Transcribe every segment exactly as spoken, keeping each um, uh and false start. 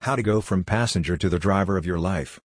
How to go from passenger to the driver of your life.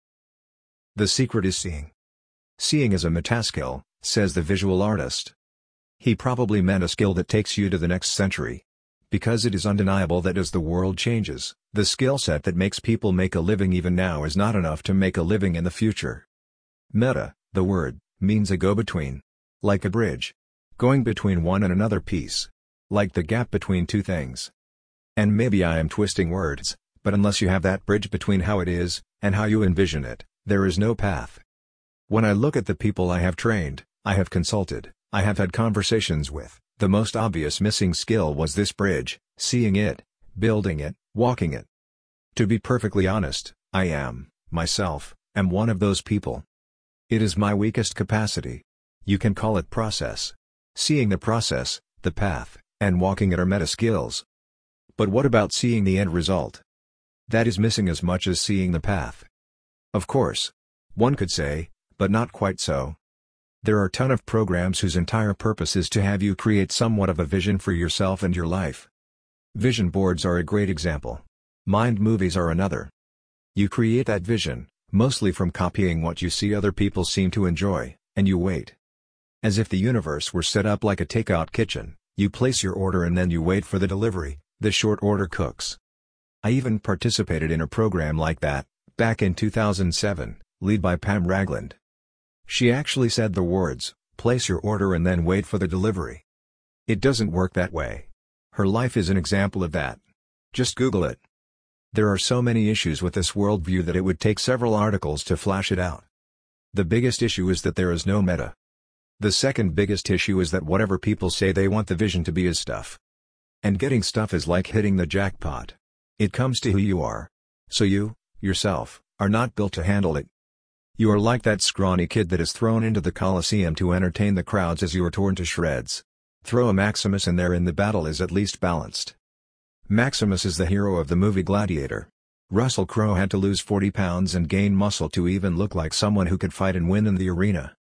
The secret is seeing. Seeing is a metaskill, says the visual artist. He probably meant a skill that takes you to the next century. Because it is undeniable that as the world changes, the skill set that makes people make a living even now is not enough to make a living in the future. Meta, the word, means a go-between. Like a bridge. Going between one and another piece. Like the gap between two things. And maybe I am twisting words, but unless you have that bridge between how it is, and how you envision it, there is no path. When I look at the people I have trained, I have consulted, I have had conversations with, the most obvious missing skill was this bridge, seeing it, building it, walking it. To be perfectly honest, I am, myself, am one of those people. It is my weakest capacity. You can call it process. Seeing the process, the path, and walking it are meta skills. But what about seeing the end result? That is missing as much as seeing the path. Of course. One could say, but not quite so. There are a ton of programs whose entire purpose is to have you create somewhat of a vision for yourself and your life. Vision boards are a great example. Mind movies are another. You create that vision, mostly from copying what you see other people seem to enjoy, and you wait. As if the universe were set up like a takeout kitchen, you place your order and then you wait for the delivery, the short order cooks. I even participated in a program like that, back in two thousand seven, led by Pam Ragland. She actually said the words, place your order and then wait for the delivery. It doesn't work that way. Her life is an example of that. Just Google it. There are so many issues with this worldview that it would take several articles to flash it out. The biggest issue is that there is no meta. The second biggest issue is that whatever people say they want the vision to be is stuff. And getting stuff is like hitting the jackpot. It comes to who you are. So you, yourself, are not built to handle it. You are like that scrawny kid that is thrown into the Colosseum to entertain the crowds as you are torn to shreds. Throw a Maximus in there and the battle is at least balanced. Maximus is the hero of the movie Gladiator. Russell Crowe had to lose forty pounds and gain muscle to even look like someone who could fight and win in the arena.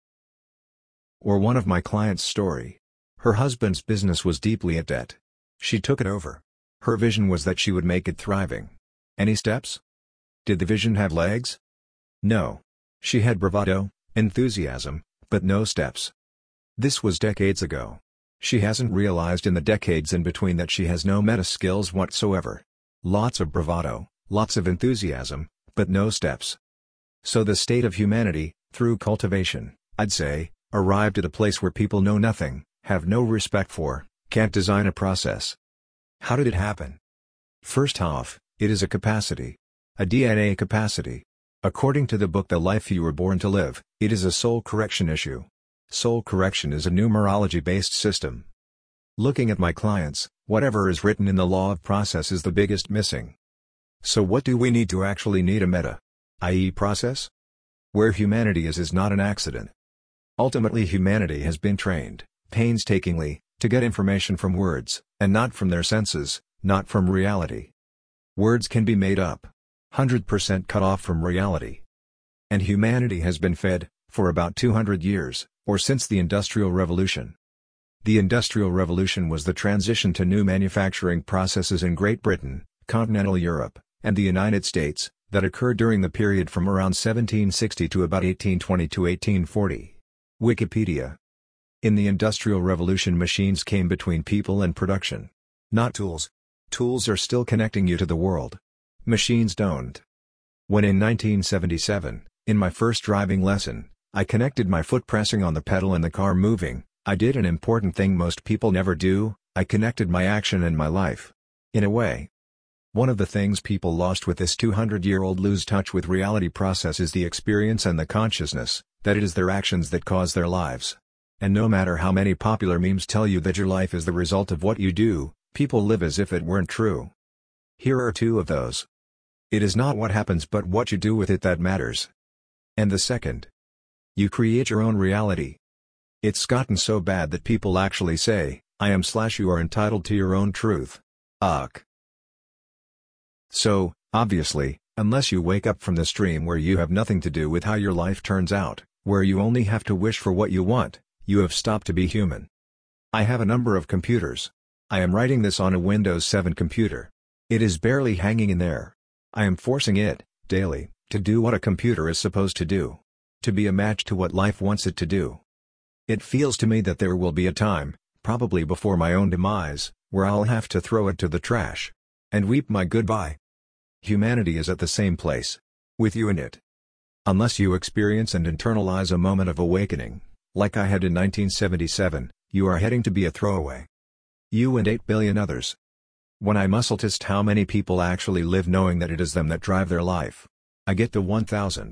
Or one of my clients' story. Her husband's business was deeply in debt. She took it over. Her vision was that she would make it thriving. Any steps? Did the vision have legs? No. She had bravado, enthusiasm, but no steps. This was decades ago. She hasn't realized in the decades in between that she has no meta skills whatsoever. Lots of bravado, lots of enthusiasm, but no steps. So the state of humanity, through cultivation, I'd say, arrived at a place where people know nothing, have no respect for, can't design a process. How did it happen? First off, it is a capacity. A D N A capacity. According to the book The Life You Were Born to Live, it is a soul correction issue. Soul correction is a numerology-based system. Looking at my clients, whatever is written in the law of process is the biggest missing. So what do we need to actually need a meta? that is process? Where humanity is is not an accident. Ultimately humanity has been trained, painstakingly, to get information from words, and not from their senses, not from reality. Words can be made up. one hundred percent cut off from reality. And humanity has been fed, for about two hundred years, or since the Industrial Revolution. The Industrial Revolution was the transition to new manufacturing processes in Great Britain, continental Europe, and the United States, that occurred during the period from around seventeen sixty to about eighteen twenty to eighteen forty. Wikipedia. In the Industrial Revolution, machines came between people and production. Not tools. Tools are still connecting you to the world. Machines don't. When in nineteen seventy-seven, in my first driving lesson, I connected my foot pressing on the pedal and the car moving, I did an important thing most people never do, I connected my action and my life. In a way. One of the things people lost with this two hundred year old lose touch with reality process is the experience and the consciousness, that it is their actions that cause their lives. And no matter how many popular memes tell you that your life is the result of what you do, people live as if it weren't true. Here are two of those. It is not what happens but what you do with it that matters. And the second. You create your own reality. It's gotten so bad that people actually say, I am slash you are entitled to your own truth. Ugh. So, obviously, unless you wake up from the stream where you have nothing to do with how your life turns out, where you only have to wish for what you want, you have stopped to be human. I have a number of computers. I am writing this on a Windows seven computer. It is barely hanging in there. I am forcing it, daily, to do what a computer is supposed to do. To be a match to what life wants it to do. It feels to me that there will be a time, probably before my own demise, where I'll have to throw it to the trash. And weep my goodbye. Humanity is at the same place. With you in it. Unless you experience and internalize a moment of awakening, like I had in nineteen seventy-seven, you are heading to be a throwaway. You and eight billion others. When I muscle test how many people actually live knowing that it is them that drive their life, I get to one thousand.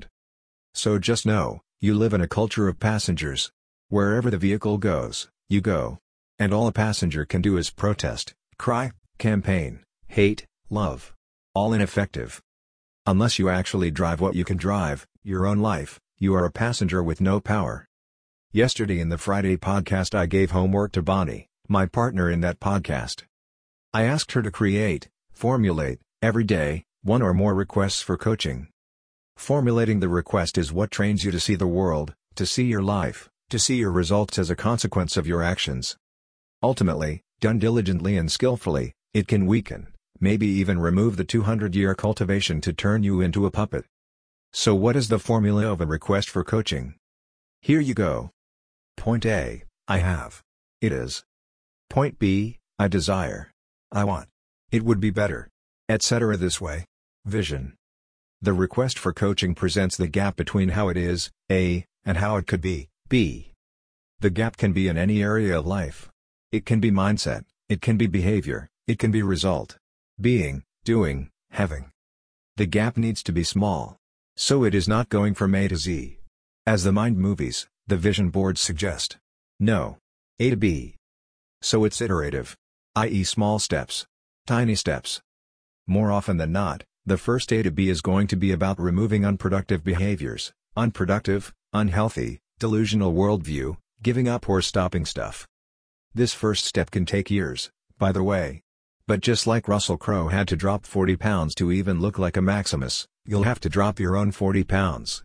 So just know, you live in a culture of passengers. Wherever the vehicle goes, you go. And all a passenger can do is protest, cry, campaign, hate, love. All ineffective. Unless you actually drive what you can drive, your own life, you are a passenger with no power. Yesterday in the Friday podcast I gave homework to Bonnie, my partner in that podcast. I asked her to create, formulate, every day, one or more requests for coaching. Formulating the request is what trains you to see the world, to see your life, to see your results as a consequence of your actions. Ultimately, done diligently and skillfully, it can weaken, maybe even remove the two hundred year cultivation to turn you into a puppet. So what is the formula of a request for coaching? Here you go. Point A, I have. It is. Point B, I desire. I want. It would be better. et cetera this way. Vision. The request for coaching presents the gap between how it is, A, and how it could be, B. The gap can be in any area of life. It can be mindset, it can be behavior, it can be result. Being, doing, having. The gap needs to be small. So it is not going from A to Z. As the mind movies, the vision boards suggest. No. A to B. So it's iterative. that is small steps. Tiny steps. More often than not, the first A to B is going to be about removing unproductive behaviors, unproductive, unhealthy, delusional worldview, giving up or stopping stuff. This first step can take years, by the way. But just like Russell Crowe had to drop forty pounds to even look like a Maximus, you'll have to drop your own forty pounds.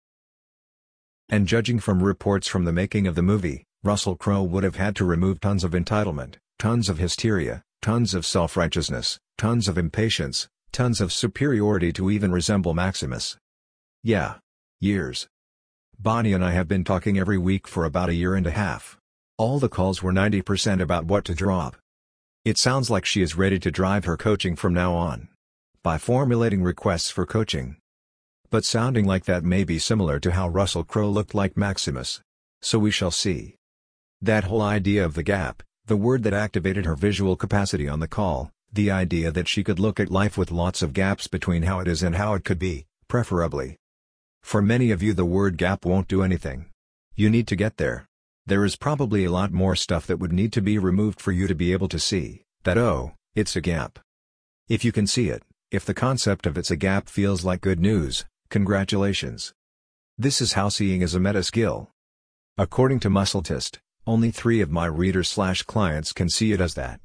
And judging from reports from the making of the movie, Russell Crowe would have had to remove tons of entitlement, tons of hysteria, tons of self-righteousness, tons of impatience, tons of superiority to even resemble Maximus. Yeah. Years. Bonnie and I have been talking every week for about a year and a half. All the calls were ninety percent about what to drop. It sounds like she is ready to drive her coaching from now on. By formulating requests for coaching. But sounding like that may be similar to how Russell Crowe looked like Maximus. So we shall see. That whole idea of the gap, the word that activated her visual capacity on the call, the idea that she could look at life with lots of gaps between how it is and how it could be, preferably. For many of you the word gap won't do anything. You need to get there. There is probably a lot more stuff that would need to be removed for you to be able to see that oh, it's a gap. If you can see it, if the concept of it's a gap feels like good news, congratulations. This is how seeing is a meta skill. According to MuscleTest, only three of my readers slash clients can see it as that.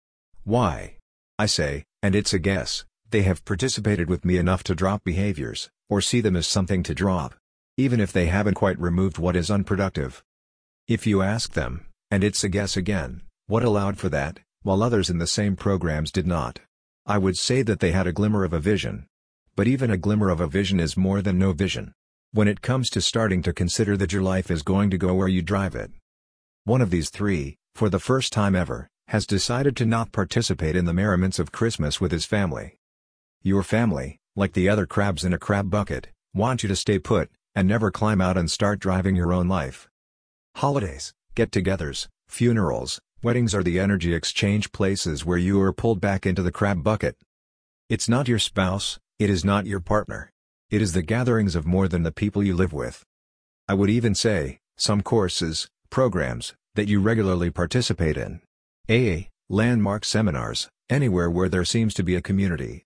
Why? I say, and it's a guess, they have participated with me enough to drop behaviors, or see them as something to drop. Even if they haven't quite removed what is unproductive. If you ask them, and it's a guess again, what allowed for that, while others in the same programs did not, I would say that they had a glimmer of a vision. But even a glimmer of a vision is more than no vision. When it comes to starting to consider that your life is going to go where you drive it. One of these three, for the first time ever, has decided to not participate in the merriments of Christmas with his family. Your family, like the other crabs in a crab bucket, want you to stay put, and never climb out and start driving your own life. Holidays, get-togethers, funerals, weddings are the energy exchange places where you are pulled back into the crab bucket. It's not your spouse, it is not your partner. It is the gatherings of more than the people you live with. I would even say, some courses, programs, that you regularly participate in. A A, landmark seminars, anywhere where there seems to be a community.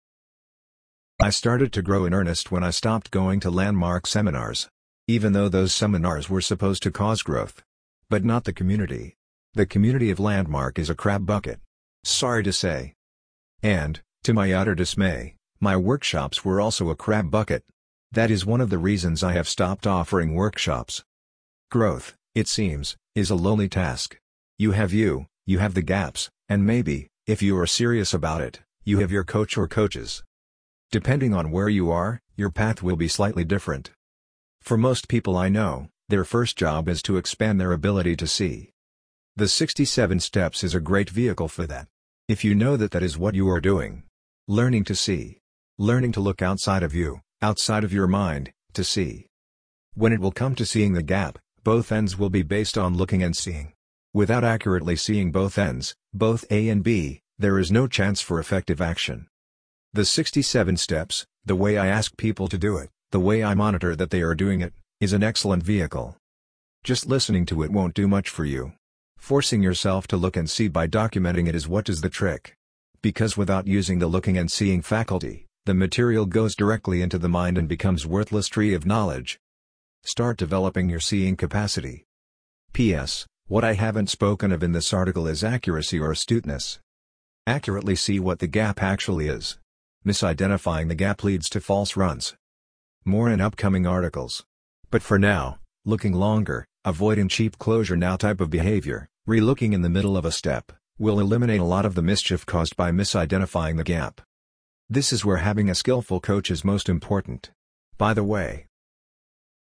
I started to grow in earnest when I stopped going to landmark seminars. Even though those seminars were supposed to cause growth. But not the community. The community of Landmark is a crab bucket. Sorry to say. And, to my utter dismay, my workshops were also a crab bucket. That is one of the reasons I have stopped offering workshops. Growth, it seems, is a lonely task. You have you, you have the gaps, and maybe, if you are serious about it, You have your coach or coaches. Depending on where you are, your path will be slightly different. For most people I know, their first job is to expand their ability to see. The sixty-seven Steps is a great vehicle for that. If you know that that is what you are doing. Learning to see. Learning to look outside of you, outside of your mind, to see. When it will come to seeing the gap, both ends will be based on looking and seeing. Without accurately seeing both ends, both A and B, there is no chance for effective action. The sixty-seven Steps, the way I ask people to do it, the way I monitor that they are doing it, is an excellent vehicle. Just listening to it won't do much for you. Forcing yourself to look and see by documenting it is what is the trick. Because without using the looking and seeing faculty, the material goes directly into the mind and becomes worthless tree of knowledge. Start developing your seeing capacity. P S What I haven't spoken of in this article is accuracy or astuteness. Accurately see what the gap actually is. Misidentifying the gap leads to false runs. More in upcoming articles. But for now, looking longer, avoiding cheap closure now type of behavior, relooking in the middle of a step, will eliminate a lot of the mischief caused by misidentifying the gap. This is where having a skillful coach is most important. By the way,